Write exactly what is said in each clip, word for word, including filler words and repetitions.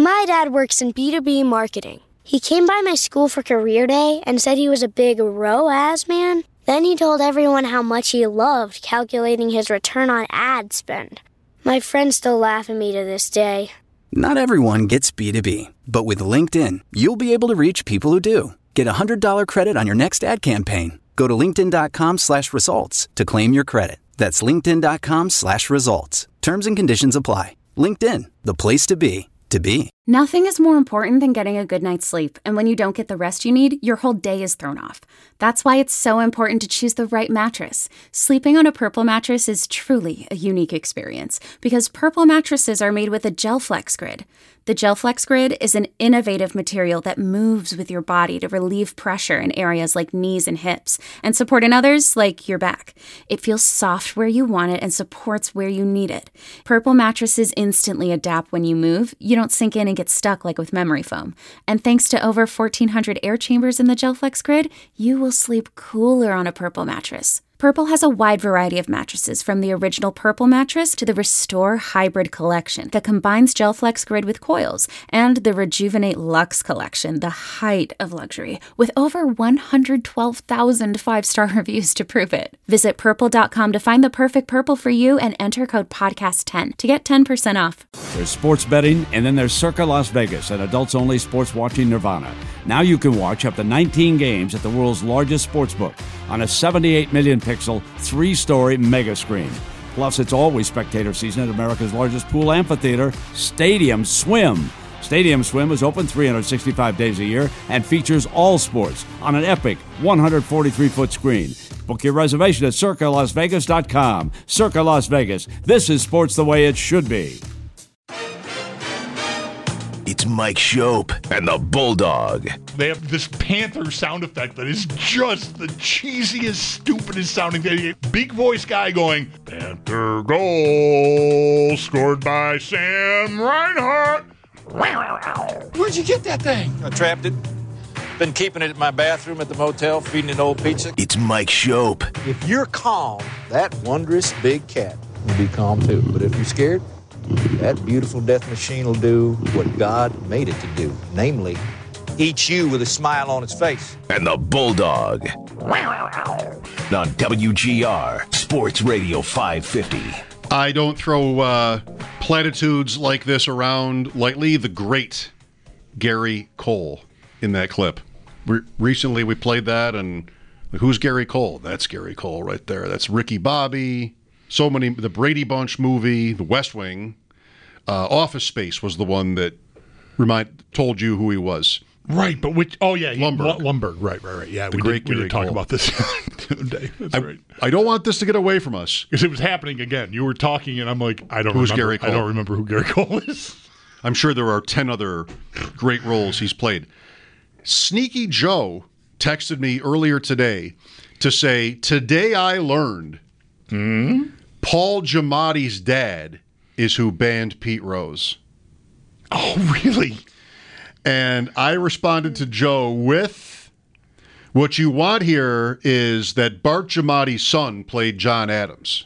My dad works in B two B marketing. He came by my school for career day and said he was a big R O A S man. Then he told everyone how much he loved calculating his return on ad spend. My friends still laugh at me to this day. Not everyone gets B two B, but with LinkedIn, you'll be able to reach people who do. Get a one hundred dollars credit on your next ad campaign. Go to linkedin.com slash results to claim your credit. That's linkedin.com slash results. Terms and conditions apply. LinkedIn, the place to be, to be. Nothing is more important than getting a good night's sleep, and when you don't get the rest you need, your whole day is thrown off. That's why it's so important to choose the right mattress. Sleeping on a Purple mattress is truly a unique experience, because Purple mattresses are made with a GelFlex Grid. The GelFlex Grid is an innovative material that moves with your body to relieve pressure in areas like knees and hips, and support in others like your back. It feels soft where you want it and supports where you need it. Purple mattresses instantly adapt when you move. You don't sink in and get stuck like with memory foam. And thanks to over fourteen hundred air chambers in the GelFlex Grid, you will sleep cooler on a Purple mattress. Purple has a wide variety of mattresses, from the original Purple mattress to the Restore Hybrid collection that combines GelFlex Grid with coils, and the Rejuvenate Luxe collection, the height of luxury, with over one hundred twelve thousand five-star reviews to prove it. Visit purple dot com to find the perfect Purple for you and enter code podcast ten to get ten percent off. There's sports betting, and then there's Circa Las Vegas, an adults-only sports watching nirvana. Now you can watch up to nineteen games at the world's largest sportsbook on a seventy-eight million pixel, three-story mega screen. Plus, it's always spectator season at America's largest pool amphitheater, Stadium Swim. Stadium Swim is open three hundred sixty-five days a year and features all sports on an epic one hundred forty-three foot screen. Book your reservation at circa las vegas dot com. Circa Las Vegas. This is sports the way it should be. It's Mike Shope and the Bulldog. They have this Panther sound effect that is just the cheesiest, stupidest sounding thing. Big voice guy going, Panther goal scored by Sam Reinhart. Where'd you get that thing? I trapped it. Been keeping it in my bathroom at the motel, feeding it old pizza. It's Mike Shope. If you're calm, that wondrous big cat will be calm too. But if you're scared, that beautiful death machine will do what God made it to do, namely, eat you with a smile on its face. And the Bulldog. On W G R, Sports Radio five fifty. I don't throw uh, platitudes like this around lightly. The great Gary Cole in that clip. Re- recently we played that, and who's Gary Cole? That's Gary Cole right there. That's Ricky Bobby. So many, the Brady Bunch movie, The West Wing, uh, Office Space was the one that remind told you who he was. Right, but which? Oh yeah, he, Lumbergh. Lumbergh. Right, right, right. Yeah, The we great did, we Gary did talk Cole. about this the other day. That's I, right. I don't want this to get away from us. Because it was happening again. You were talking, and I'm like, I don't. Who's remember, Gary Cole? I don't remember who Gary Cole is. I'm sure there are ten other great roles he's played. Sneaky Joe texted me earlier today to say, today I learned Hmm? Paul Giamatti's dad is who banned Pete Rose. Oh, really? And I responded to Joe with, what you want here is that Bart Giamatti's son played John Adams.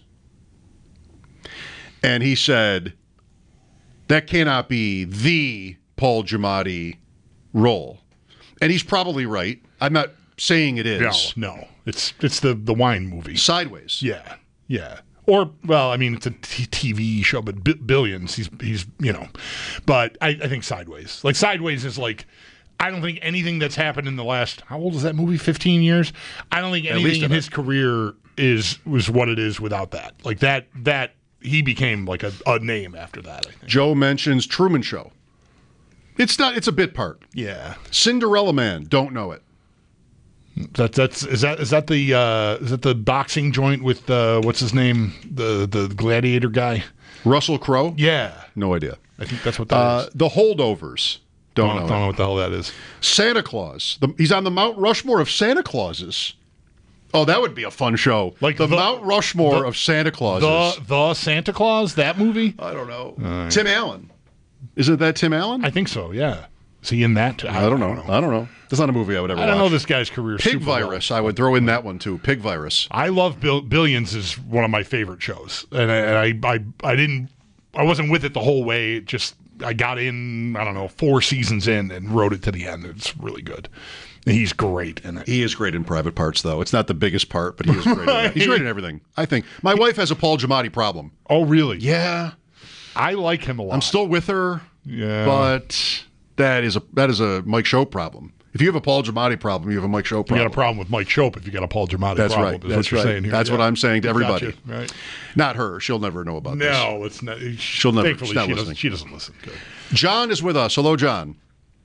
And he said, that cannot be the Paul Giamatti role. And he's probably right. I'm not saying it is. No, no. It's it's the, the wine movie. Sideways. Yeah, yeah. Or, well, I mean, it's a t- TV show, but b- Billions, he's, he's you know. But I, I think Sideways. Like, Sideways is like, I don't think anything that's happened in the last, how old is that movie, fifteen years? I don't think anything in his career is was what it is without that. Like, that, that he became like a, a name after that, I think. Joe mentions Truman Show. It's not, it's a bit part. Yeah. Cinderella Man, don't know it. That that's is that is that the uh, is that the boxing joint with uh, what's his name, the the gladiator guy, Russell Crowe? Yeah, no idea. I think that's what that uh, is. The Holdovers, don't, don't know. Don't know what the hell that is. Santa Claus. The, he's on the Mount Rushmore of Santa Clauses. Oh, that would be a fun show. Like the, the Mount Rushmore the, of Santa Clauses. The the Santa Claus, that movie? I don't know. Uh, Tim Allen. Isn't that Tim Allen? I think so. Yeah. Is he in that? I, I don't know. I don't know. I don't know. That's not a movie I would ever watch. I don't know this guy's career. Pig super Virus. well. I would throw in that one too. Pig Virus. I love Bill, Billions is one of my favorite shows, and I, and I, I, I didn't, I wasn't with it the whole way. It just I got in, I don't know, four seasons in and wrote it to the end. It's really good. He's great in it. He is great in Private Parts, though. It's not the biggest part, but he is great in it. He's great in everything, I think. My wife has a Paul Giamatti problem. Oh, really? Yeah. I like him a lot. I'm still with her, yeah. but that is a that is a Mike Schopp problem. If you have a Paul Giamatti problem, you have a Mike Schopp problem. You got a problem with Mike Schopp if you got a Paul Giamatti That's problem. right. Is That's what you're right. saying here. That's yeah. what I'm saying to everybody. Gotcha. Right. Not her. She'll never know about this. No, it's not. She'll never. Thankfully, she's not she, listening. doesn't, she doesn't listen. Good. John is with us. Hello, John.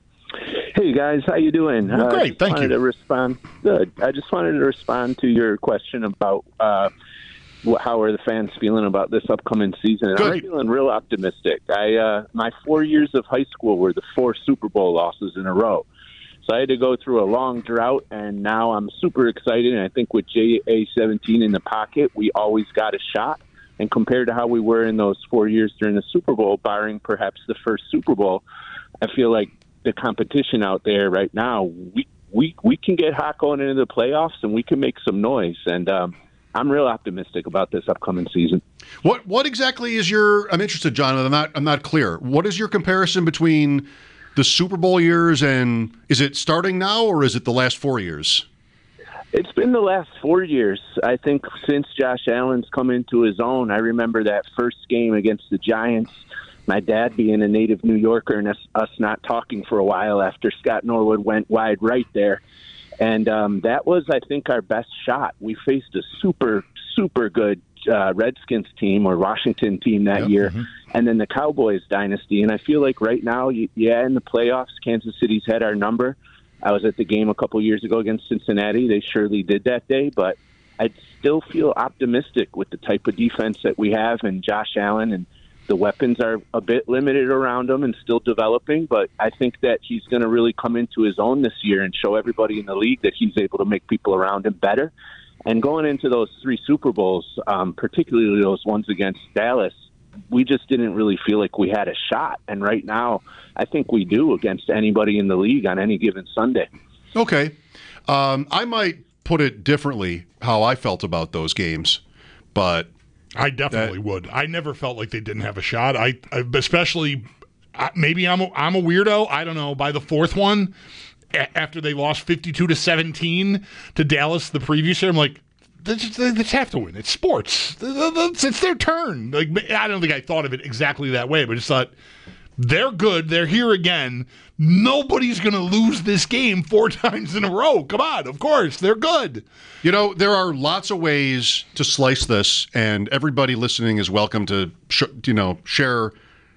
Hey guys, how you doing? Well, uh, great, thank wanted you. To respond. Good. I just wanted to respond to your question about uh, wh- how are the fans feeling about this upcoming season. And Good. I'm feeling real optimistic. I uh, my four years of high school were the four Super Bowl losses in a row. So I had to go through a long drought, and now I'm super excited. And I think with J A seventeen in the pocket, we always got a shot. And compared to how we were in those four years during the Super Bowl, barring perhaps the first Super Bowl, I feel like the competition out there right now, we we we can get hot going into the playoffs, and we can make some noise. And um, I'm real optimistic about this upcoming season. What what exactly is your? I'm interested, John. I'm not I'm not clear. What is your comparison between the Super Bowl years and is it starting now or is it the last four years? It's been the last four years. I think since Josh Allen's come into his own. I remember that first game against the Giants. My dad being a native New Yorker and us, us not talking for a while after Scott Norwood went wide right there. And um, that was, I think, our best shot. We faced a super, super good uh, Redskins team or Washington team that Yep. year, Mm-hmm. and then the Cowboys dynasty. And I feel like right now, yeah, in the playoffs, Kansas City's had our number. I was at the game a couple years ago against Cincinnati. They surely did that day, but I still feel optimistic with the type of defense that we have and Josh Allen, and the weapons are a bit limited around him and still developing, but I think that he's going to really come into his own this year and show everybody in the league that he's able to make people around him better. And going into those three Super Bowls, um, particularly those ones against Dallas, we just didn't really feel like we had a shot. And right now, I think we do against anybody in the league on any given Sunday. Okay. Um, I might put it differently how I felt about those games, but I definitely that, would. I never felt like they didn't have a shot. I, I especially I, maybe I'm a, I'm a weirdo. I don't know. By the fourth one, a- after they lost fifty-two to seventeen to Dallas the previous year, I'm like, they just, they just have to win. It's sports. It's, it's their turn. Like I don't think I thought of it exactly that way, but I just thought they're good. They're here again. Nobody's going to lose this game four times in a row. Come on, of course they're good. You know, there are lots of ways to slice this, and everybody listening is welcome to, sh- you know, share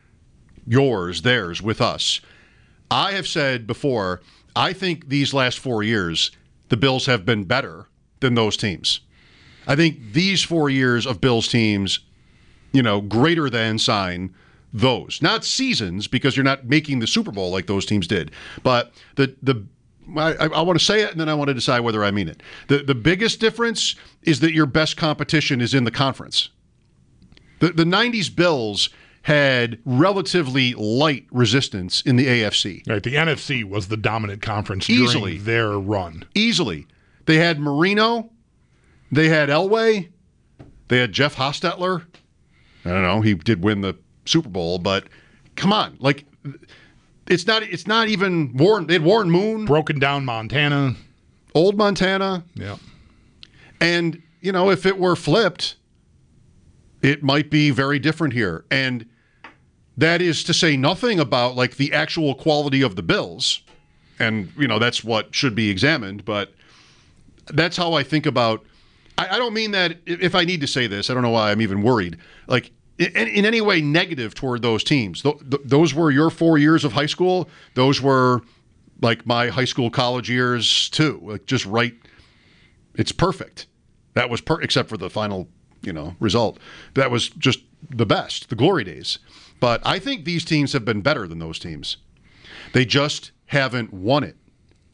yours, theirs with us. I have said before, I think these last four years, the Bills have been better than those teams. I think these four years of Bills teams, you know, greater than sign those. Not seasons, because you're not making the Super Bowl like those teams did. But the the I, I want to say it, and then I want to decide whether I mean it. The the biggest difference is that your best competition is in the conference. The the nineties Bills had relatively light resistance in the A F C. Right, the N F C was the dominant conference Easily. during their run. Easily. They had Marino. They had Elway. They had Jeff Hostetler. I don't know. He did win the Super Bowl, but come on. Like, it's not It's not even Warren. They had Warren Moon. Broken down Montana. Old Montana. Yeah. And, you know, if it were flipped, it might be very different here. And that is to say nothing about, like, the actual quality of the Bills. And, you know, that's what should be examined. But that's how I think about I, I don't mean that if I need to say this, I don't know why I'm even worried. Like, in, in any way negative toward those teams. Th- th- those were your four years of high school. Those were, like, my high school, college years, too. Like, just right. It's perfect. That was per except for the final, you know, result. That was just the best, the glory days. But I think these teams have been better than those teams. They just haven't won it.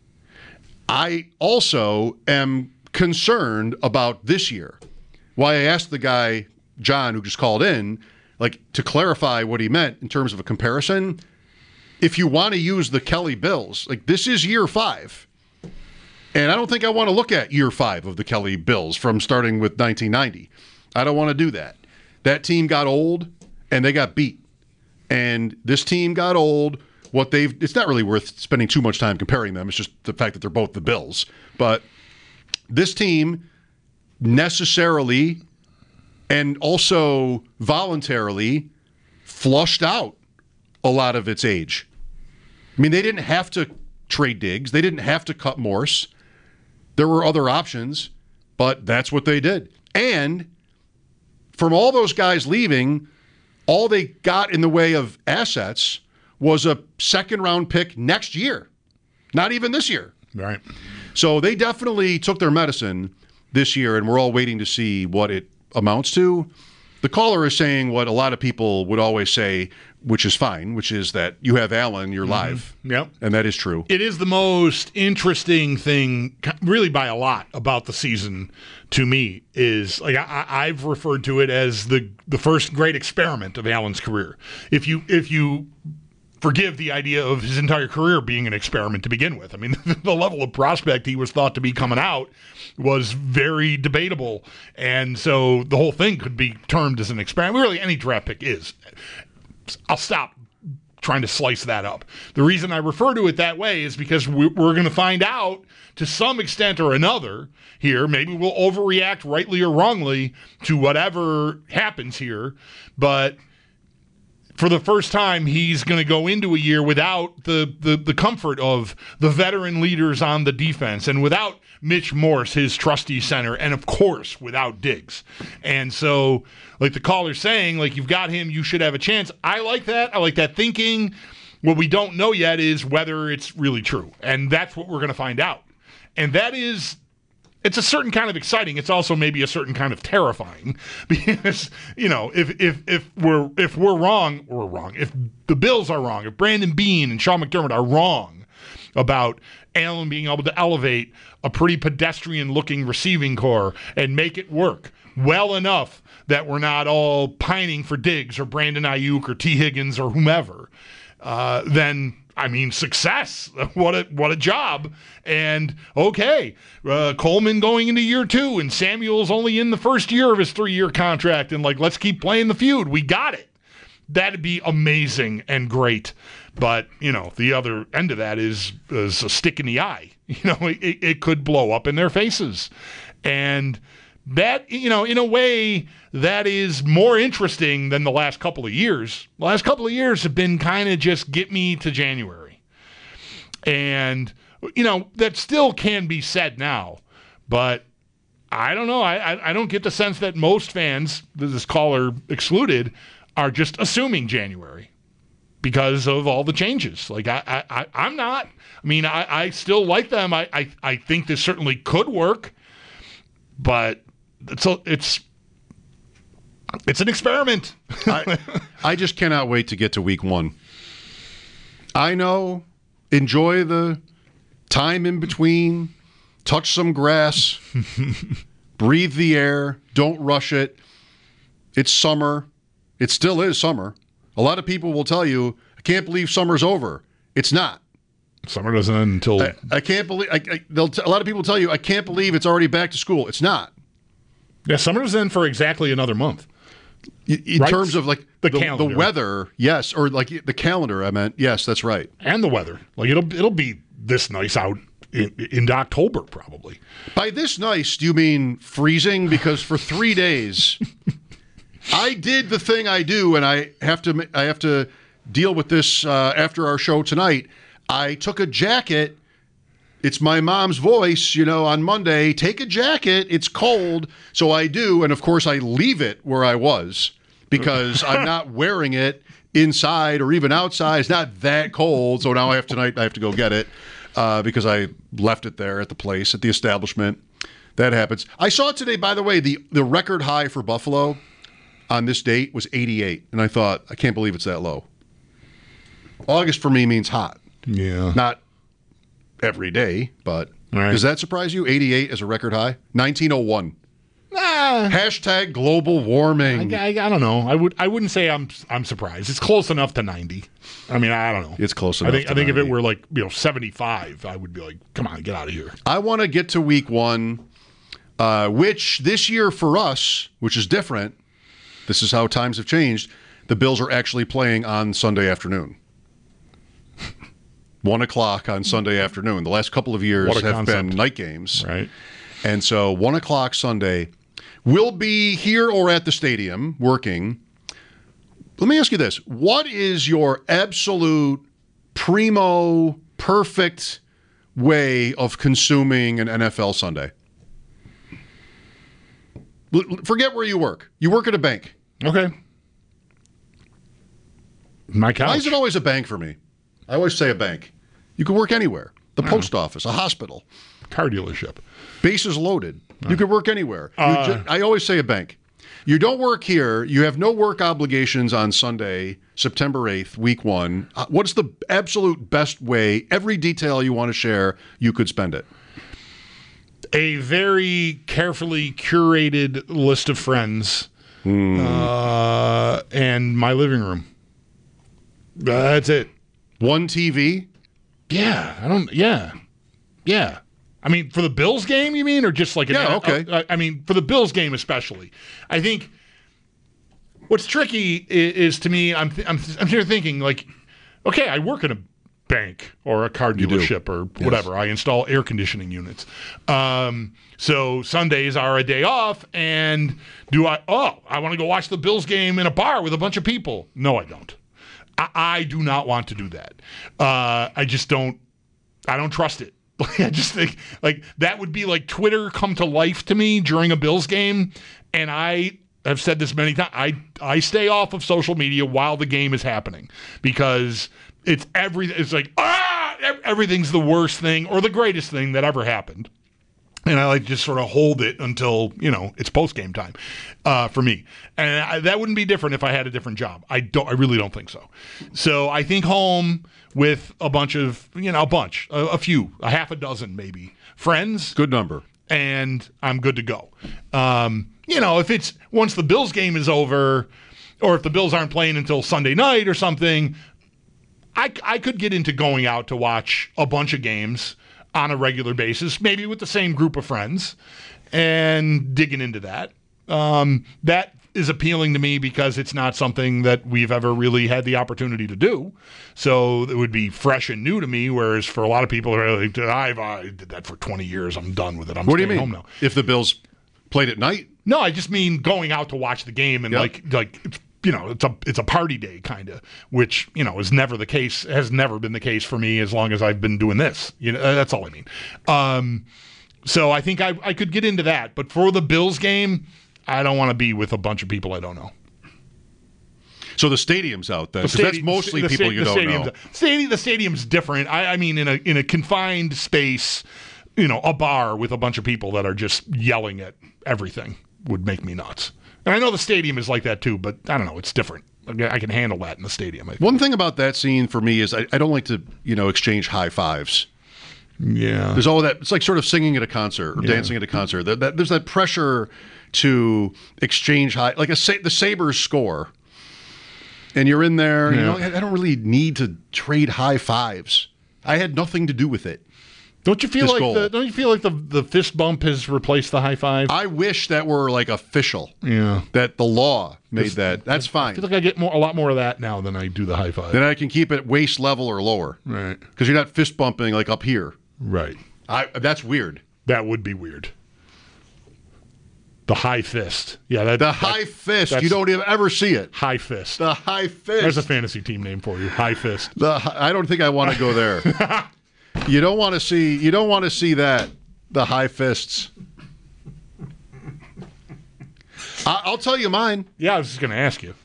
I also am concerned about this year. Why I asked the guy, John, who just called in, like, to clarify what he meant in terms of a comparison. If you want to use the Kelly Bills, like, this is year five. And I don't think I want to look at year five of the Kelly Bills from starting with nineteen ninety. I don't want to do that. That team got old, and they got beat. And this team got old. What they've it's not really worth spending too much time comparing them. It's just the fact that they're both the Bills. But this team necessarily and also voluntarily flushed out a lot of its age. I mean, they didn't have to trade Diggs. They didn't have to cut Morse. There were other options, but that's what they did. And from all those guys leaving, all they got in the way of assets was a second-round pick next year. Not even this year. Right. So they definitely took their medicine this year, and we're all waiting to see what it amounts to. The caller is saying what a lot of people would always say, which is fine, which is that you have Allen, you're Mm-hmm. live. Yep. And that is true. It is the most interesting thing, really by a lot, about the season to me is like I, I've referred to it as the the first great experiment of Allen's career. If you if you forgive the idea of his entire career being an experiment to begin with. I mean, the level of prospect he was thought to be coming out was very debatable, and so the whole thing could be termed as an experiment. Really, any draft pick is. I'll stop trying to slice that up. The reason I refer to it that way is because we're going to find out to some extent or another here. Maybe we'll overreact rightly or wrongly to whatever happens here, but for the first time, he's going to go into a year without the, the, the comfort of the veteran leaders on the defense and without Mitch Morse, his trusty center, and, of course, without Diggs. And so, like the caller's saying, like, you've got him, you should have a chance. I like that. I like that thinking. What we don't know yet is whether it's really true. And that's what we're going to find out. And that is... It's a certain kind of exciting. It's also maybe a certain kind of terrifying because, you know, if if if we're if we're wrong, we're wrong. If the Bills are wrong, if Brandon Beane and Sean McDermott are wrong about Allen being able to elevate a pretty pedestrian-looking receiving core and make it work well enough that we're not all pining for Diggs or Brandon Ayuk or T. Higgins or whomever, uh, then. I mean, success. What a what a job. And, okay, uh, Coleman going into year two, and Samuel's only in the first year of his three-year contract, and, like, let's keep playing the feud. We got it. That'd be amazing and great. But, you know, the other end of that is, is a stick in the eye. You know, it, it could blow up in their faces. And that, you know, in a way, that is more interesting than the last couple of years. The last couple of years have been kind of just get me to January. And, you know, that still can be said now. But I don't know. I, I, I don't get the sense that most fans, this caller excluded, are just assuming January because of all the changes. Like, I, I, I'm not. I mean, I, I still like them. I, I, I think this certainly could work. But it's a, it's it's an experiment. I, I just cannot wait to get to week one. I know, enjoy the time in between, touch some grass, breathe the air, don't rush it. It's summer. It still is summer. A lot of people will tell you, I can't believe summer's over. It's not. Summer doesn't end until... I, I can't believe... I, I, they'll t- a lot of people tell you, I can't believe it's already back to school. It's not. Yeah, summer doesn't end for exactly another month. In, in right? terms of, like, the, the, calendar. the weather, yes. Or, like, the calendar, I meant. Yes, that's right. And the weather. Like, it'll it'll be this nice out in, in October, probably. By this nice, do you mean freezing? Because for three days... I did the thing I do, and I have to I have to deal with this uh, after our show tonight. I took a jacket. It's my mom's voice, you know, on Monday. Take a jacket. It's cold. So I do, and of course I leave it where I was because I'm not wearing it inside or even outside. It's not that cold. So now I have tonight I have to go get it uh, because I left it there at the place, at the establishment. That happens. I saw today, by the way, the, the record high for Buffalo on this date was eighty-eight, and I thought, I can't believe it's that low. August for me means hot. Yeah. Not every day, but right. Does that surprise you? eighty-eight as a record high? nineteen oh one. Ah, Hashtag global warming. I, I, I don't know. I would I wouldn't say I'm I'm surprised. It's close enough to ninety. I mean, I don't know. It's close enough I think to I think ninety. if it were like, you know, seventy-five, I would be like, come on, get out of here. I want to get to week one, uh, which this year for us, which is different, this is how times have changed. the Bills are actually playing on Sunday afternoon. One o'clock on Sunday afternoon. The last couple of years have concept. been night games. Right. And so one o'clock Sunday. We'll be here or at the stadium working. Let me ask you this. What is your absolute primo, perfect way of consuming an N F L Sunday? Forget where you work. You work at a bank. Okay. My couch. Why is it always a bank for me? I always say a bank. You can work anywhere. The post office, a hospital. Car dealership. Bases loaded. You could work anywhere. Uh, just, I always say a bank. You don't work here. You have no work obligations on Sunday, September eighth, week one. Uh, what's the absolute best way, every detail you want to share, you could spend it? A very carefully curated list of friends mm. uh, and my living room. That's it. One T V? Yeah. I don't, yeah. Yeah. I mean, for the Bills game, you mean, or just like an yeah, okay. Uh, I mean, for the Bills game especially. I think what's tricky is, is to me, I'm th- I'm th- I'm here thinking like, okay, I work in a bank or a car dealership or whatever. Yes. I install air conditioning units. Um, so Sundays are a day off, and do I? Oh, I want to go watch the Bills game in a bar with a bunch of people. No, I don't. I, I do not want to do that. Uh, I just don't. I don't trust it. I just think like that would be like Twitter come to life to me during a Bills game. And I have said this many times. I, I stay off of social media while the game is happening because it's every, it's like, ah, everything's the worst thing or the greatest thing that ever happened. And I like to just sort of hold it until, you know, it's post-game time uh, for me. And I, that wouldn't be different if I had a different job. I don't. I really don't think so. So I think home with a bunch of, you know, a bunch, a, a few, a half a dozen maybe, friends. Good number. And I'm good to go. Um, you know, if it's once the Bills game is over or if the Bills aren't playing until Sunday night or something, I, I could get into going out to watch a bunch of games on a regular basis, maybe with the same group of friends, and digging into that. Um, that is appealing to me because it's not something that we've ever really had the opportunity to do. So it would be fresh and new to me, whereas for a lot of people, are like, I've I did that for twenty years. I'm done with it. I'm what do you mean? Home now. If the Bills played at night? No, I just mean going out to watch the game and yep. like like it's, you know, it's a it's a party day kind of, which, you know, is never the case, has never been the case for me as long as I've been doing this. You know, that's all I mean. Um, so I think I I could get into that, but for the Bills game, I don't want to be with a bunch of people I don't know. So the stadium's out then, because that's mostly the, people the, you the don't know. Stadium, the stadium's different. I, I mean, in a in a confined space, you know, a bar with a bunch of people that are just yelling at everything would make me nuts. And I know the stadium is like that too, but I don't know. It's different. I can handle that in the stadium. One thing about that scene for me is I, I don't like to, you know, exchange high fives. Yeah. There's all that. It's like sort of singing at a concert or yeah. dancing at a concert. That, that, there's that pressure to exchange high, like a the Sabres score. And you're in there, yeah. you know, I don't really need to trade high fives. I had nothing to do with it. Don't you feel like the, don't you feel like the the fist bump has replaced the high five? I wish that were like official. Yeah. That the law made it's, that. That's fine. I feel like I get more a lot more of that now than I do the high five. Then I can keep it waist level or lower. Right. Because you're not fist bumping like up here. Right. I that's weird. That would be weird. The high fist. Yeah, that, the that, high fist. You don't even ever see it. High fist. The high fist. There's a fantasy team name for you. High fist. The I don't think I want to go there. You don't want to see. You don't want to see that. The high fists. I, I'll tell you mine. Yeah, I was just going to ask you.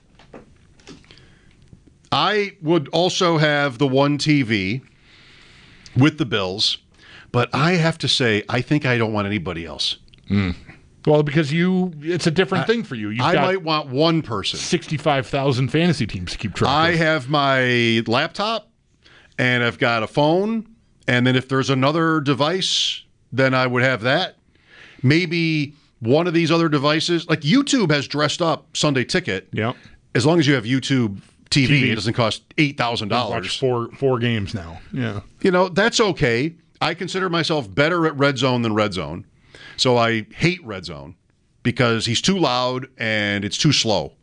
I would also have the one T V with the Bills, but I have to say, I think I don't want anybody else. Mm. Well, because you, it's a different I, thing for you. You've I got might want one person. sixty-five thousand fantasy teams to keep track of. I have my laptop, and I've got a phone. And then if there's another device, then I would have that. Maybe one of these other devices. Like YouTube has dressed up Sunday Ticket. Yeah. As long as you have YouTube T V, T V. It doesn't cost eight thousand dollars. Watch four, four games now. Yeah. You know, that's okay. I consider myself better at Red Zone than Red Zone. So I hate Red Zone because he's too loud and it's too slow.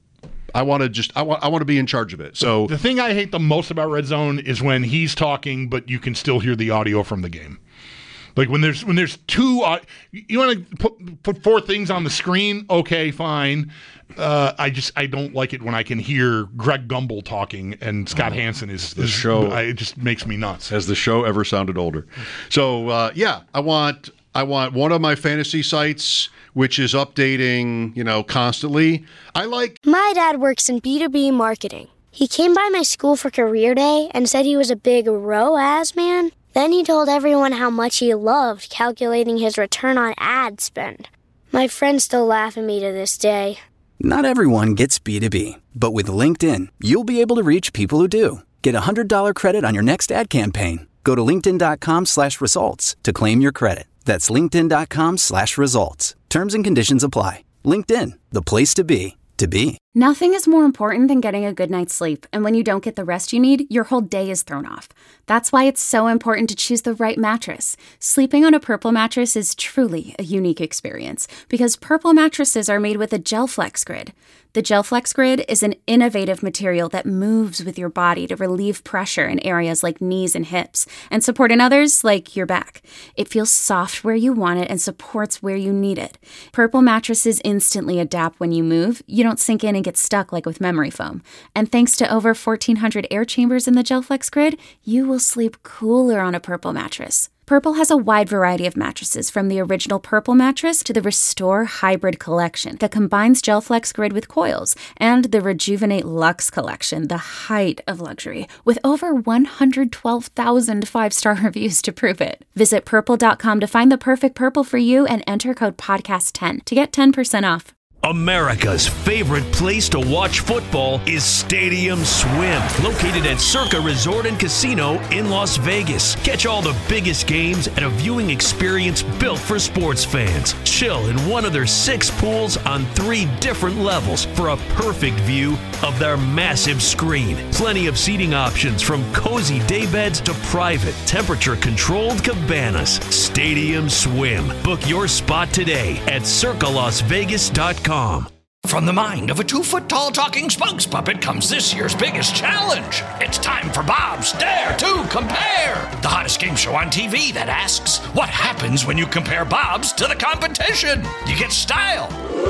I want to just I want I want to be in charge of it. So the thing I hate the most about Red Zone is when he's talking, but you can still hear the audio from the game. Like when there's when there's two, uh, you want to put put four things on the screen. Okay, fine. Uh, I just I don't like it when I can hear Greg Gumbel talking and Scott Hansen is the is, show. I, it just makes me nuts. Has the show ever sounded older? So uh, yeah, I want I want one of my fantasy sites which is updating, you know, constantly. I like. My dad works in B two B marketing. He came by my school for career day and said he was a big R O A S man. Then he told everyone how much he loved calculating his return on ad spend. My friends still laugh at me to this day. Not everyone gets B two B, but with LinkedIn, you'll be able to reach people who do. Get a one hundred dollars credit on your next ad campaign. Go to linkedin.com slash results to claim your credit. That's linkedin.com slash results. Terms and conditions apply. LinkedIn, the place to be, to be. Nothing is more important than getting a good night's sleep, and when you don't get the rest you need, your whole day is thrown off. That's why it's so important to choose the right mattress. Sleeping on a Purple mattress is truly a unique experience, because Purple mattresses are made with a GelFlex Grid. The GelFlex Grid is an innovative material that moves with your body to relieve pressure in areas like knees and hips, and support in others like your back. It feels soft where you want it and supports where you need it. Purple mattresses instantly adapt when you move. You don't sink in and get stuck like with memory foam. And thanks to over fourteen hundred air chambers in the GelFlex Grid, you will sleep cooler on a Purple mattress. Purple has a wide variety of mattresses, from the original Purple mattress to the Restore Hybrid collection that combines GelFlex Grid with coils, and the Rejuvenate Luxe collection, the height of luxury, with over one hundred twelve thousand five-star reviews to prove it. Visit purple dot com to find the perfect Purple for you and enter code podcast ten to get ten percent off. America's favorite place to watch football is Stadium Swim, located at Circa Resort and Casino in Las Vegas. Catch all the biggest games at a viewing experience built for sports fans. Chill in one of their six pools on three different levels for a perfect view of their massive screen. Plenty of seating options, from cozy daybeds to private, temperature-controlled cabanas. Stadium Swim. Book your spot today at circa las vegas dot com. From the mind of a two-foot-tall talking spokes puppet comes this year's biggest challenge. It's time for Bob's Dare to Compare, the hottest game show on T V that asks, what happens when you compare Bob's to the competition? You get style.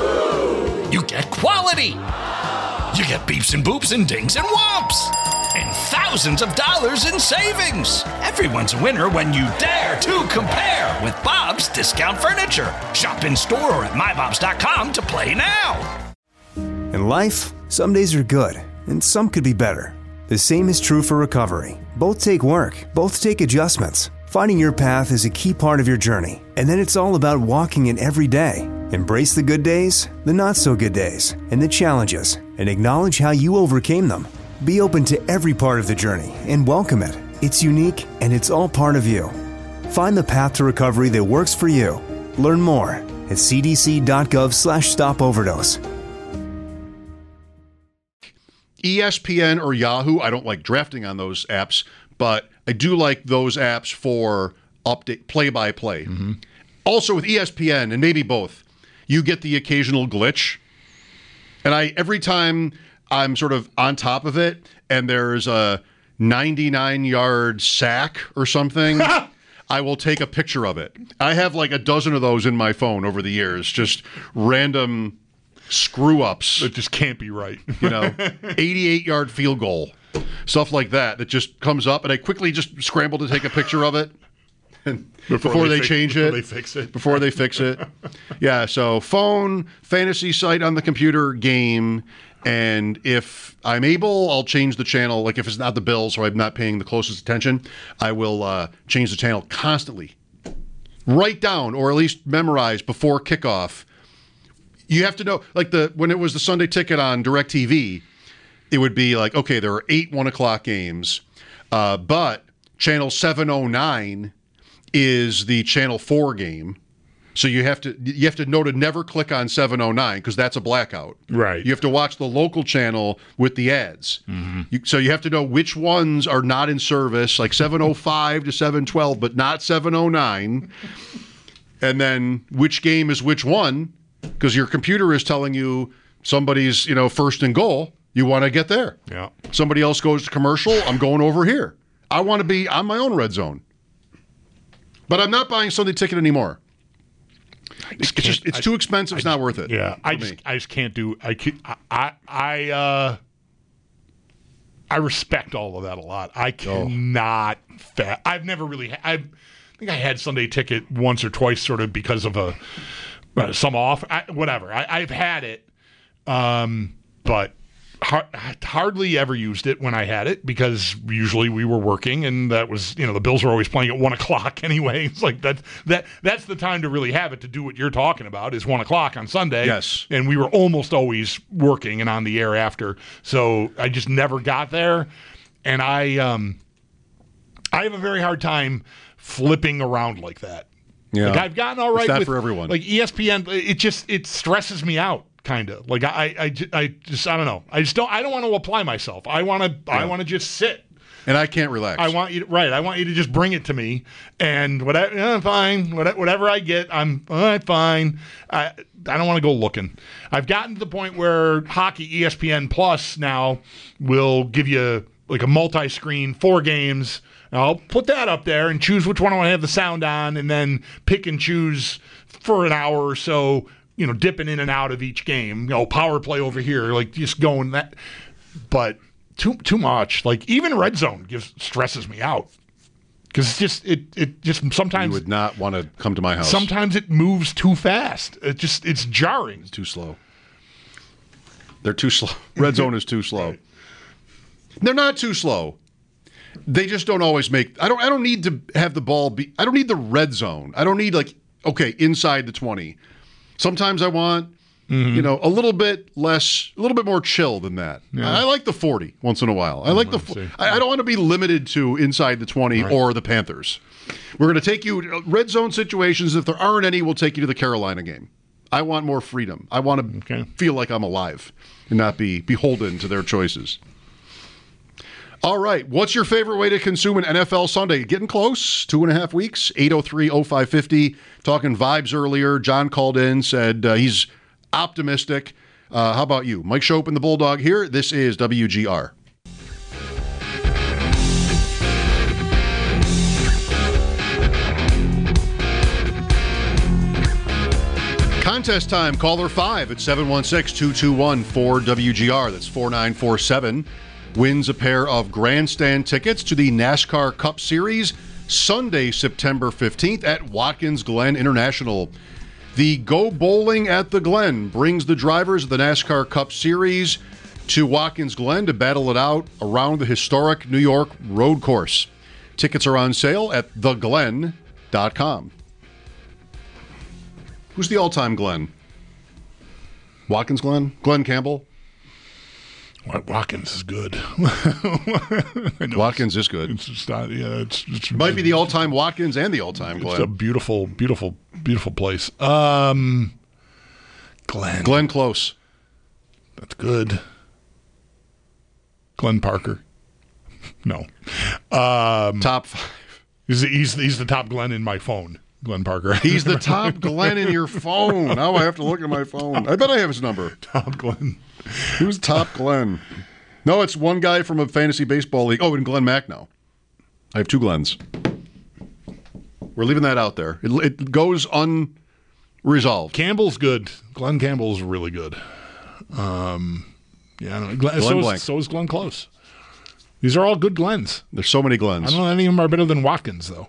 You get quality. You get beeps and boops and dings and whomps. And thousands of dollars in savings. Everyone's a winner when you dare to compare with Bob's Discount Furniture. Shop in store or at my bobs dot com to play now. In life, some days are good, and some could be better. The same is true for recovery. Both take work, both take adjustments. Finding your path is a key part of your journey, and then it's all about walking it every day. Embrace the good days, the not so good days, and the challenges, and acknowledge how you overcame them. Be open to every part of the journey and welcome it. It's unique, and it's all part of you. Find the path to recovery that works for you. Learn more at c d c dot gov slash stop overdose. E S P N or Yahoo, I don't like drafting on those apps, but I do like those apps for update play-by-play. Mm-hmm. Also with E S P N, and maybe both, you get the occasional glitch. And I every time I'm sort of on top of it and there's a ninety-nine yard sack or something, I will take a picture of it. I have like a dozen of those in my phone over the years, just random screw-ups. It just can't be right. You know, eighty-eight yard field goal, stuff like that that just comes up, and I quickly just scramble to take a picture of it. And before, before they, they fix, change before it, they fix it. Before they fix it. Yeah, so phone, fantasy site on the computer, game, and if I'm able, I'll change the channel. Like if it's not the Bills or I'm not paying the closest attention, I will uh, change the channel constantly. Write down, or at least memorize before kickoff. You have to know, like the when it was the Sunday Ticket on DirecTV, it would be like, okay, there are eight one o'clock games, uh, but channel seven oh nine is the channel four game. So you have to you have to know to never click on seven oh nine because that's a blackout. Right. You have to watch the local channel with the ads. Mm-hmm. You, so you have to know which ones are not in service, like seven oh five to seven twelve, but not seven oh nine. And then which game is which one, because your computer is telling you Somebody's, you know, first and goal, you want to get there. Yeah. Somebody else goes to commercial, I'm going over here. I want to be on my own red zone. But I'm not buying Sunday ticket anymore. It's just it's I, too expensive. It's I, not worth it. Yeah, I just, I just can't do. I I I uh, I respect all of that a lot. I cannot. Oh. Fa- I've never really. I think I had Sunday ticket once or twice, sort of because of a uh, some off. I, whatever. I, I've had it, um, but. Hardly ever used it when I had it because usually we were working and that was, you know, the Bills were always playing at one o'clock anyway. It's like that, that, that's the time to really have it to do what you're talking about is one o'clock on Sunday. Yes. And we were almost always working and on the air after. So I just never got there. And I, um, I have a very hard time flipping around like that. Yeah. Like I've gotten all right it's that with for everyone. Like E S P N. It just, it stresses me out. Kind of like I, I, I just I don't know. I just don't. I don't want to apply myself. I want to. Yeah. I want to just sit. And I can't relax. I want you to, right. I want you to just bring it to me, and whatever. Yeah, fine. Whatever I get, I'm all right. Fine. I I don't want to go looking. I've gotten to the point where hockey E S P N Plus now will give you like a multi-screen, four games. I'll put that up there and choose which one I want to have the sound on, and then pick and choose for an hour or so. You know, dipping in and out of each game. You know, power play over here, like just going that. But too too much. Like even red zone gives stresses me out because it's just it it just sometimes you would not want to come to my house. Sometimes it moves too fast. It just it's jarring. It's too slow. They're too slow. Red zone is too slow. Right. They're not too slow. They just don't always make. I don't. I don't need to have the ball be. I don't need the red zone. I don't need like okay inside the twenty. Sometimes I want, mm-hmm. you know, a little bit less, a little bit more chill than that. Yeah. I like the forty once in a while. I like the. Fo- I, I don't want to be limited to inside the twenty right. or the Panthers. We're going to take you red zone situations. If there aren't any, we'll take you to the Carolina game. I want more freedom. I want to okay. feel like I'm alive and not be beholden to their choices. All right. What's your favorite way to consume an N F L Sunday? Getting close. Two and a half weeks. eight oh three oh five fifty. Talking vibes earlier. John called in, said uh, he's optimistic. Uh, how about you? Mike Schopp and the Bulldog here. This is W G R. Contest time. Caller five at seven one six, two two one, four W G R. That's four nine four seven. Wins a pair of grandstand tickets to the NASCAR Cup Series Sunday, September fifteenth at Watkins Glen International. The Go Bowling at the Glen brings the drivers of the NASCAR Cup Series to Watkins Glen to battle it out around the historic New York road course. Tickets are on sale at the glen dot com. Who's the all-time Glen? Watkins Glen? Glenn Campbell? Watkins is good. Watkins is good. It's just not, yeah, it's, it's might be the all-time Watkins and the all-time Glen. It's a beautiful, beautiful, beautiful place. Um, Glenn. Glenn Close. That's good. Glenn Parker. No. Um, top five. He's, he's he's the top Glenn in my phone. Glenn Parker. He's the top Glenn in your phone. Now I have to look at my phone. I bet I have his number. Top Glenn. Who's top Glenn? No, it's one guy from a fantasy baseball league. Oh, and Glenn Mack now. I have two Glens. We're leaving that out there. It, it goes unresolved. Campbell's good. Glenn Campbell's really good. Um, yeah, I don't know. Glenn, Glenn so, Blank. Is, so is Glenn Close. These are all good Glens. There's so many Glens. I don't know any of them are better than Watkins, though.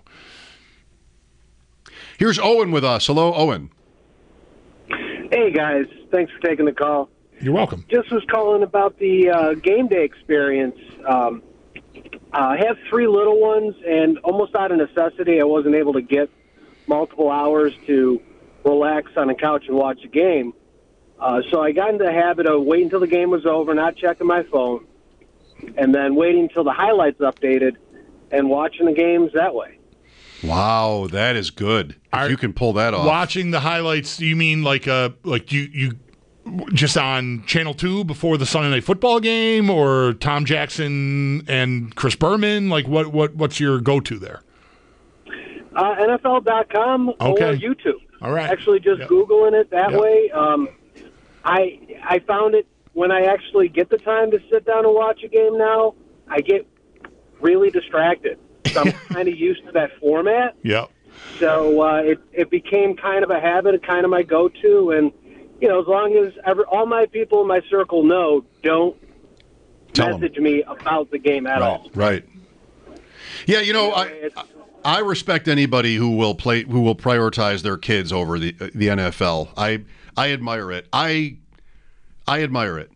Here's Owen with us. Hello, Owen. Hey, guys. Thanks for taking the call. You're welcome. Just was calling about the uh, game day experience. Um, I have three little ones, and almost out of necessity, I wasn't able to get multiple hours to relax on a couch and watch a game. Uh, so I got into the habit of waiting until the game was over, not checking my phone, and then waiting until the highlights updated and watching the games that way. Wow, that is good. If you can pull that off. Watching the highlights, you mean like uh like you you just on Channel two before the Sunday Night Football game, or Tom Jackson and Chris Berman? Like what what what's your go-to there? Uh, N F L dot com okay. or YouTube. All right. Actually, just yep. Googling it that yep. way. Um, I I found it when I actually get the time to sit down and watch a game now, I get really distracted. So I'm kind of used to that format. Yep. So uh, it it became kind of a habit, kind of my go-to, and you know, as long as ever, all my people in my circle know, don't Tell message them. me about the game at right, all. Right. Yeah, you know, I I respect anybody who will play who will prioritize their kids over the the N F L. I I admire it. I I admire it.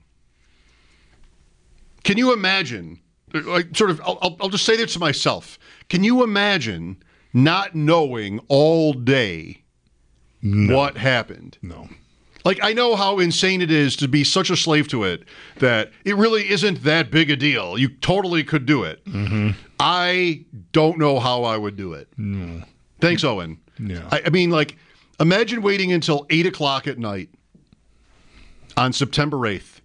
Can you imagine? Like, sort of, I'll I'll just say this to myself. Can you imagine not knowing all day no. what happened? No. Like, I know how insane it is to be such a slave to it that it really isn't that big a deal. You totally could do it. Mm-hmm. I don't know how I would do it. No. Thanks, Owen. Yeah. I, I mean, like, imagine waiting until eight o'clock at night on September eighth.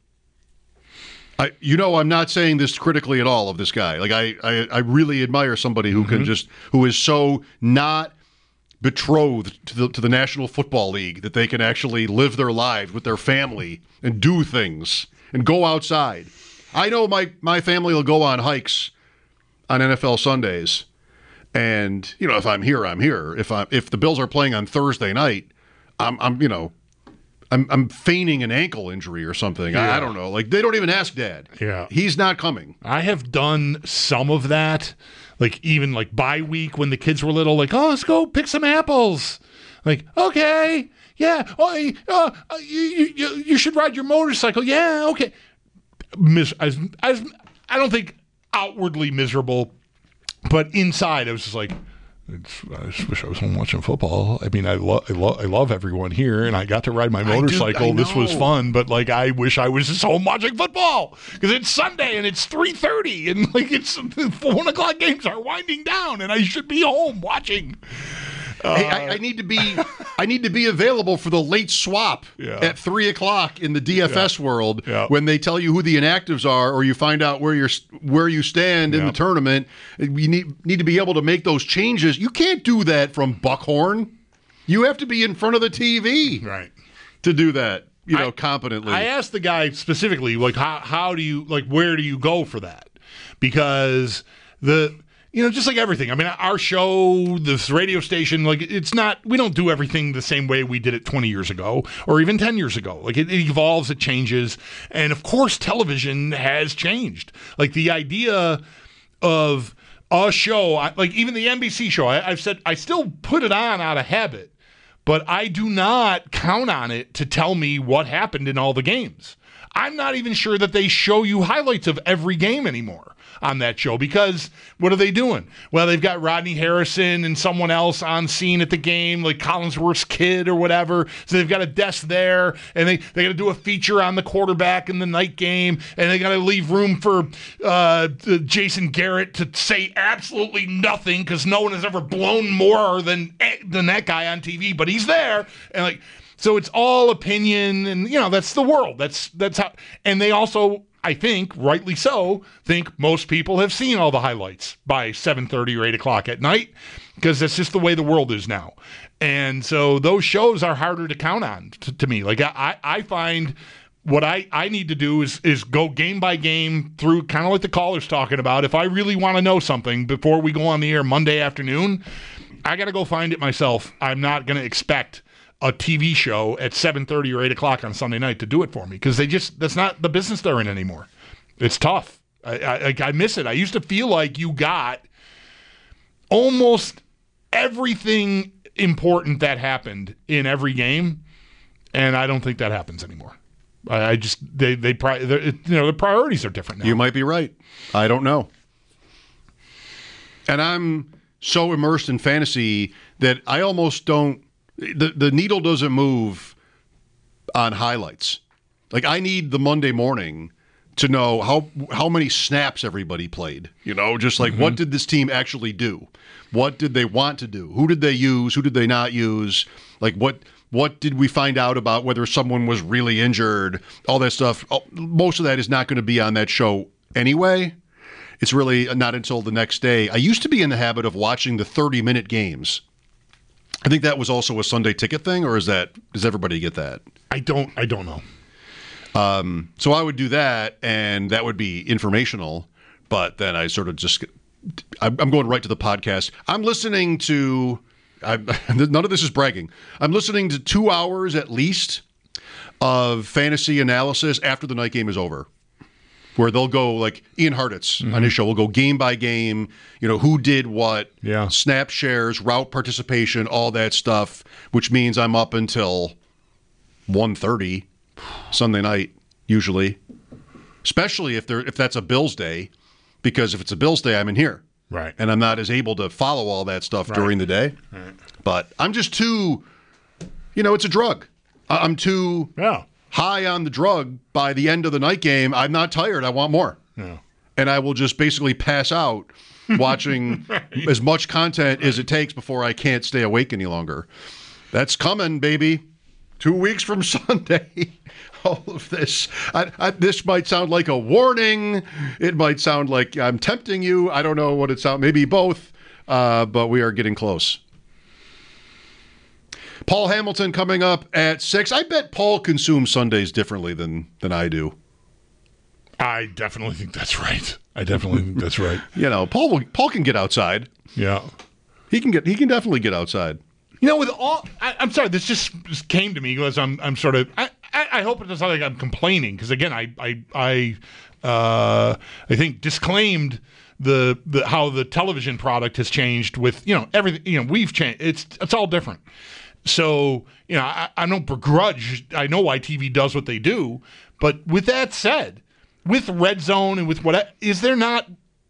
I, you know, I'm not saying this critically at all of this guy. Like, I, I, I really admire somebody who Mm-hmm. can just, who is so not betrothed to the, to the National Football League that they can actually live their lives with their family and do things and go outside. I know my, my family will go on hikes on N F L Sundays, and you know, if I'm here, I'm here. If I if the Bills are playing on Thursday night, I'm I'm you know, I'm I'm feigning an ankle injury or something. Yeah. I, I don't know. Like, they don't even ask Dad. Yeah, he's not coming. I have done some of that. Like, even like bye week when the kids were little, like, oh, let's go pick some apples. Like, okay, yeah, oh, uh, you, you you should ride your motorcycle. Yeah, okay. Mis- as, as, I don't think outwardly miserable, but inside I was just like, it's, I just wish I was home watching football. I mean, I love, I love, I love everyone here, and I got to ride my motorcycle. I do, I this was know. fun, but like, I wish I was just home watching football because it's Sunday and it's three thirty, and like it's one o'clock games are winding down, and I should be home watching. Uh, Hey, I, I need to be I need to be available for the late swap Yeah. at three o'clock in the D F S Yeah. world Yeah. when they tell you who the inactives are, or you find out where you're where you stand in Yeah. the tournament. You need need to be able to make those changes. You can't do that from Buckhorn. You have to be in front of the T V right to do that. You know, I- competently. I asked the guy specifically, like, how how do you like where do you go for that? Because the you know, just like everything. I mean, our show, this radio station, like, it's not, we don't do everything the same way we did it twenty years ago or even ten years ago. Like, it, it evolves, it changes. And of course, television has changed. Like, the idea of a show, I- like even the N B C show, I, I've said, I still put it on out of habit, but I do not count on it to tell me what happened in all the games. I'm not even sure that they show you highlights of every game anymore on that show, because what are they doing? Well, they've got Rodney Harrison and someone else on scene at the game, like Collinsworth's kid or whatever. So they've got a desk there, and they, they got to do a feature on the quarterback in the night game, and they got to leave room for uh, Jason Garrett to say absolutely nothing because no one has ever blown more than than that guy on T V, but he's there, and like. So it's all opinion, and you know, that's the world. That's that's how, and they also, I think, rightly so, think most people have seen all the highlights by seven thirty or eight o'clock at night, because that's just the way the world is now. And so those shows are harder to count on to, to me. Like I, I find what I, I need to do is is go game by game through, kind of like the caller's talking about. If I really want to know something before we go on the air Monday afternoon, I got to go find it myself. I'm not going to expect a T V show at seven thirty or eight o'clock on Sunday night to do it for me, because they just, that's not the business they're in anymore. It's tough. I, I, I miss it. I used to feel like you got almost everything important that happened in every game, and I don't think that happens anymore. I, I just, they, they, you know, the priorities are different now. You might be right. I don't know. And I'm so immersed in fantasy that I almost don't, The the needle doesn't move on highlights. Like, I need the Monday morning to know how how many snaps everybody played. You know, just like, Mm-hmm. what did this team actually do? What did they want to do? Who did they use? Who did they not use? Like, what what did we find out about whether someone was really injured? All that stuff. Oh, most of that is not going to be on that show anyway. It's really not until the next day. I used to be in the habit of watching the thirty-minute games. I think that was also a Sunday ticket thing, or is that, does everybody get that? I don't I don't know. Um, so I would do that, and that would be informational. But then I sort of just, I'm going right to the podcast. I'm listening to, I'm, none of this is bragging. I'm listening to two hours at least of fantasy analysis after the night game is over, where they'll go like Ian Hartitz mm-hmm. on his show will go game by game, you know, who did what, yeah. snap shares, route participation, all that stuff, which means I'm up until one thirty Sunday night, usually, especially if they're if that's a Bills day. Because if it's a Bills day, I'm in here. Right. And I'm not as able to follow all that stuff right. during the day. Right. But I'm just too, you know, it's a drug. I'm too yeah. high on the drug by the end of the night game. I'm not tired. I want more. Yeah. And I will just basically pass out watching right. as much content right. as it takes before I can't stay awake any longer. That's coming, baby. Two weeks from Sunday. All of this. I, I, this might sound like a warning. It might sound like I'm tempting you. I don't know what it sounds. Maybe both. Uh, but we are getting close. Paul Hamilton coming up at six. I bet Paul consumes Sundays differently than than I do. I definitely think that's right. I definitely think that's right. You know, Paul will, Paul can get outside. Yeah, he can get. He can definitely get outside. You know, with all, I, I'm sorry, this just, just came to me because I'm, I'm sort of, I, I, I hope it doesn't sound like I'm complaining because again, I, I, I, uh, I think disclaimed the, the how the television product has changed with you know everything. You know, we've changed. It's, it's all different. So you know, I, I don't begrudge. I know why T V does what they do, but with that said, with Red Zone and with what is there not?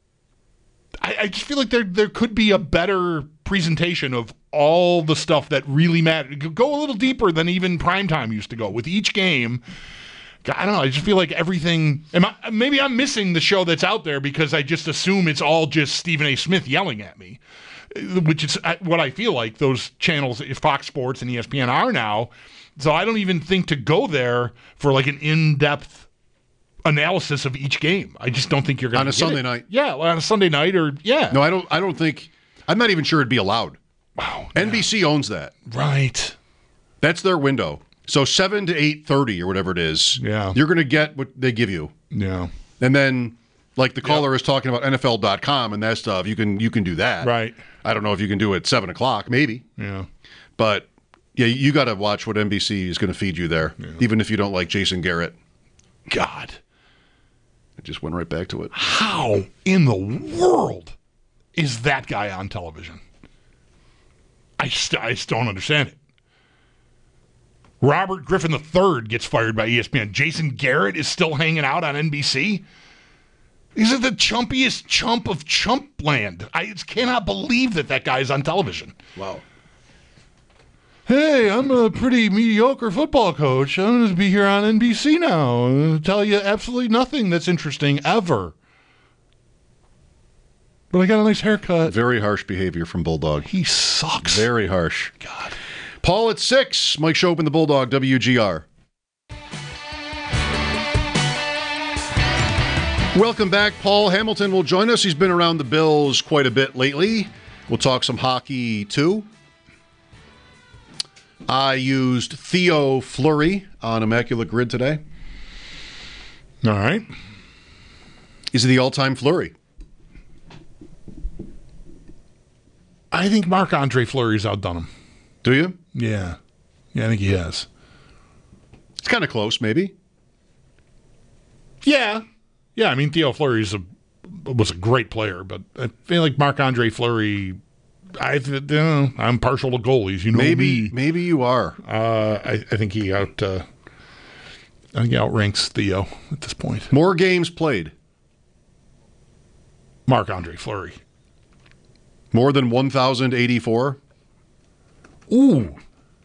I, I just feel like there there could be a better presentation of all the stuff that really mattered. Go a little deeper than even primetime used to go. With each game, I don't know, I just feel like everything... Am I, maybe I'm missing the show that's out there because I just assume it's all just Stephen A. Smith yelling at me, which is what I feel like those channels, Fox Sports and E S P N, are now. So I don't even think to go there for like an in-depth analysis of each game. I just don't think you're going to on a Sunday it. night. Yeah, on a Sunday night or yeah. No, I don't. I don't think. I'm not even sure it'd be allowed. Wow. N B C yeah. owns that. Right. That's their window. So seven to eight thirty or whatever it is. Yeah. You're going to get what they give you. Yeah. And then, like the caller yep. is talking about N F L dot com and that stuff. You can you can do that. Right. I don't know if you can do it at seven o'clock. Maybe. Yeah. But yeah, you got to watch what N B C is going to feed you there, yeah. even if you don't like Jason Garrett. God. I just went right back to it. How in the world is that guy on television? I just, I just don't understand it. Robert Griffin the third gets fired by E S P N. Jason Garrett is still hanging out on N B C. These are the chumpiest chump of chump land. I just cannot believe that that guy's on television. Wow. Hey, I'm a pretty mediocre football coach. I'm going to be here on N B C now and tell you absolutely nothing that's interesting ever. But I got a nice haircut. Very harsh behavior from Bulldog. He sucks. Very harsh. God. Paul at six. Mike Schopp and the Bulldog, W G R. Welcome back. Paul Hamilton will join us. He's been around the Bills quite a bit lately. We'll talk some hockey, too. I used Theo Fleury on Immaculate Grid today. All right. Is he the all-time Fleury? I think Marc-Andre Fleury's outdone him. Do you? Yeah. Yeah, I think he has. It's kind of close, maybe. Yeah. Yeah, I mean, Theo Fleury's a, was a great player, but I feel like Marc-Andre Fleury... I, uh, I'm partial to goalies. You know maybe, me. Maybe you are. Uh, I, I think he out. Uh, I think he outranks Theo at this point. More games played. Marc-Andre Fleury. More than one thousand eighty-four. Ooh.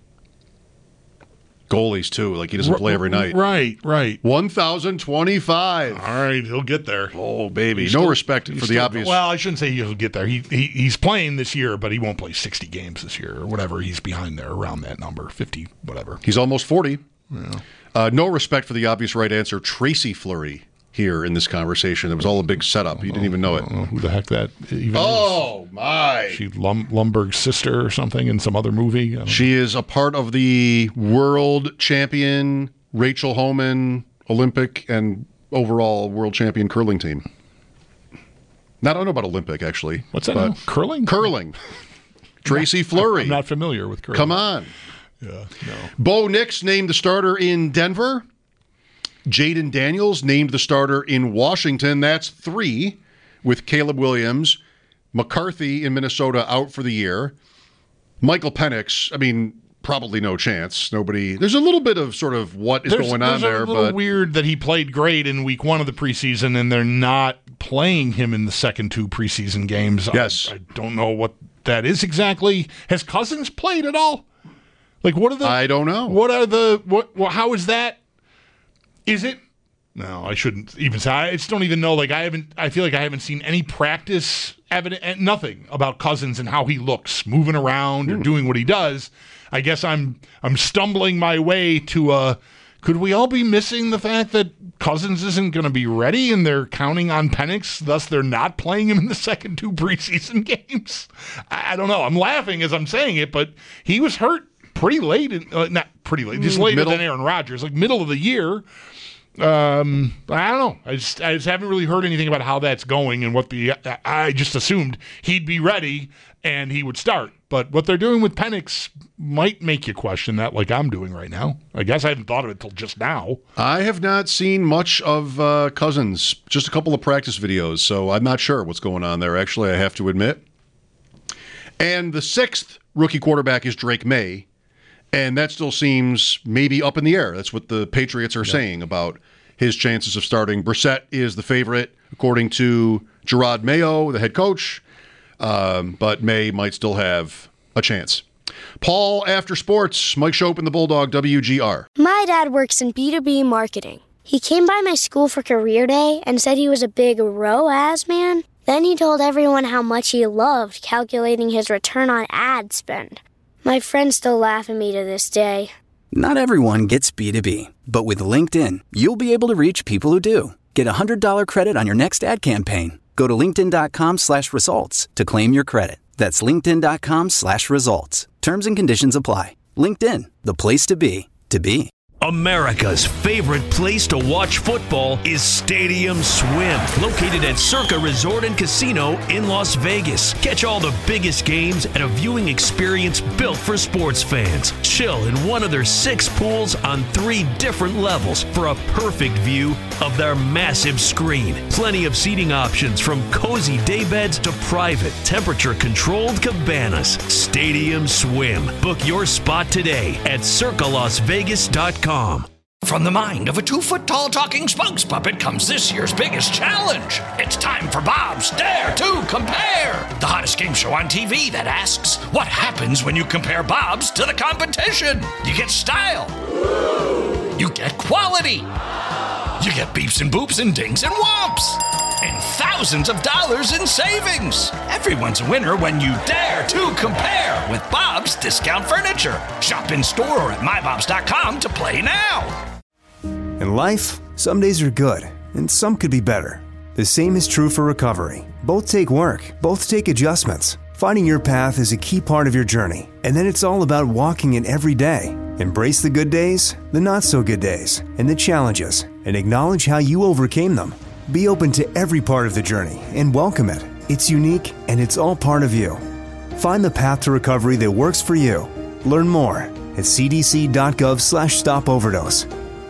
Goalies, too. Like, he doesn't play every night. Right, right. one thousand twenty-five. All right, he'll get there. Oh, baby. He's no still, respect for the still, obvious. Well, I shouldn't say he'll get there. He, he He's playing this year, but he won't play sixty games this year or whatever. He's behind there, around that number, fifty, whatever. He's almost forty. Yeah. Uh, no respect for the obvious right answer. Tracy Fleury here in this conversation. It was all a big setup. You didn't even know it. I don't know who the heck that even oh, is. my. She Lum- Lumberg's sister or something in some other movie. She know. is a part of the world champion Rachel Homan Olympic and overall world champion curling team. Not, I don't know about Olympic, actually. What's that but now? Curling? Curling. Tracy Fleury. I'm not familiar with curling. Come on. Yeah, no. Bo Nix named the starter in Denver. Jaden Daniels named the starter in Washington. That's three, with Caleb Williams. McCarthy in Minnesota out for the year. Michael Penix, I mean, probably no chance. Nobody. There's a little bit of sort of what is there's, going on there. It's a little but weird that he played great in week one of the preseason and they're not playing him in the second two preseason games. Yes. I, I don't know what that is exactly. Has Cousins played at all? Like, what are the... I don't know. What are the... What? Well, how is that... Is it... No, I shouldn't even say. I just don't even know. Like, I haven't... I feel like I haven't seen any practice evidence, nothing about Cousins and how he looks, moving around or doing what he does. I guess I'm I'm stumbling my way to a... Could we all be missing the fact that Cousins isn't going to be ready and they're counting on Penix, thus they're not playing him in the second two preseason games? I, I don't know. I'm laughing as I'm saying it, but he was hurt pretty late. In, uh, not pretty late, just later middle. than Aaron Rodgers, like middle of the year. Um, I don't know. I just, I just haven't really heard anything about how that's going and what the. I just assumed he'd be ready and he would start. But what they're doing with Penix might make you question that, like I'm doing right now. I guess I haven't thought of it till just now. I have not seen much of uh, Cousins, just a couple of practice videos, so I'm not sure what's going on there, actually, I have to admit. And the sixth rookie quarterback is Drake May, and that still seems maybe up in the air. That's what the Patriots are yeah. saying about his chances of starting. Brissett is the favorite, according to Gerard Mayo, the head coach. Um, but May might still have a chance. Paul, after sports, Mike Shope and the Bulldog, W G R. My dad works in B two B marketing. He came by my school for career day and said he was a big R O A S man. Then he told everyone how much he loved calculating his return on ad spend. My friends still laugh at me to this day. Not everyone gets B two B, but with LinkedIn, you'll be able to reach people who do. Get a one hundred dollars credit on your next ad campaign. Go to linkedin.com slash results to claim your credit. That's linkedin.com slash results. Terms and conditions apply. LinkedIn, the place to be, to be. America's favorite place to watch football is Stadium Swim, located at Circa Resort and Casino in Las Vegas. Catch all the biggest games at a viewing experience built for sports fans. Chill in one of their six pools on three different levels for a perfect view of their massive screen. Plenty of seating options from cozy daybeds to private, temperature-controlled cabanas. Stadium Swim. Book your spot today at circa las vegas dot com. From the mind of a two-foot-tall talking spokes puppet comes this year's biggest challenge. It's time for Bob's Dare to Compare, the hottest game show on T V that asks, what happens when you compare Bob's to the competition? You get style. You get quality. You get beeps and boops and dings and whomps. And thousands of dollars in savings. Everyone's a winner when you dare to compare with Bob's Discount Furniture. Shop in store or at my bobs dot com to play now. In life, some days are good, and some could be better. The same is true for recovery. Both take work, both take adjustments. Finding your path is a key part of your journey, and then it's all about walking it every day. Embrace the good days, the not-so-good days, and the challenges, and acknowledge how you overcame them. Be open to every part of the journey and welcome it. It's unique, and it's all part of you. Find the path to recovery that works for you. Learn more at cdc.gov slash stop overdose.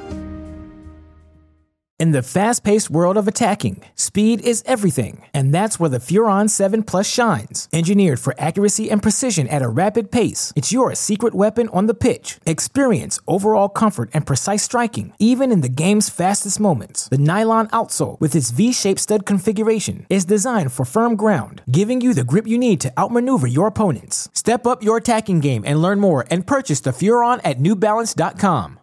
In the fast-paced world of attacking, speed is everything, and that's where the Furon seven Plus shines. Engineered for accuracy and precision at a rapid pace, it's your secret weapon on the pitch. Experience overall comfort and precise striking, even in the game's fastest moments. The nylon outsole, with its V-shaped stud configuration, is designed for firm ground, giving you the grip you need to outmaneuver your opponents. Step up your attacking game and learn more and purchase the Furon at new balance dot com.